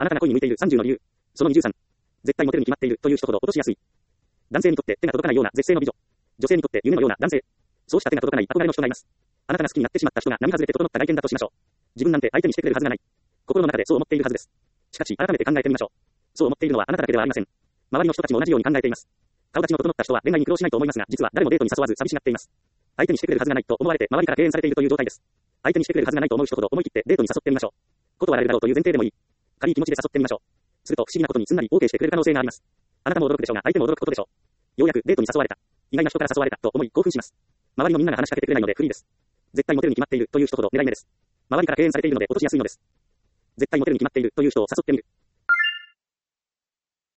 あなたが恋に向いている30の理由。その23。絶対モテるに決まっているという人ほど落としやすい。男性にとって手が届かないような絶世の美女。女性にとって夢のような男性。そうした手が届かない憧れの人がいます。あなたが好きになってしまった人が並外れて整った外見だとしましょう。自分なんて相手にしてくれるはずがない。心の中でそう思っているはずです。しかし、改めて考えてみましょう。そう思っているのはあなただけではありません。周りの人たちも同じように考えています。顔立ちの整った人は恋愛に苦労しないと思いますが、実は誰もデートに誘わず寂しがっています。相手にしてくれるはずがないと思われて周りから敬遠されているという状態です。相手にしてくれるはずがないと思う人ほど思い切ってデートに誘ってみましょう。断られるだろうという前提でもいい。軽い気持ちで誘ってみましょう。すると不思議なことにすんなり OK してくれる可能性があります。あなたも驚くでしょうが、相手も驚くことでしょう。ようやくデートに誘われた。意外な人から誘われたと思い興奮します。周りのみんなが話しかけてくれないのでフリーです。絶対モテるに決まっているという人ほど狙い目です。周りから敬遠されているので落としやすいのです。絶対モテるに決まっているという人を誘ってみる。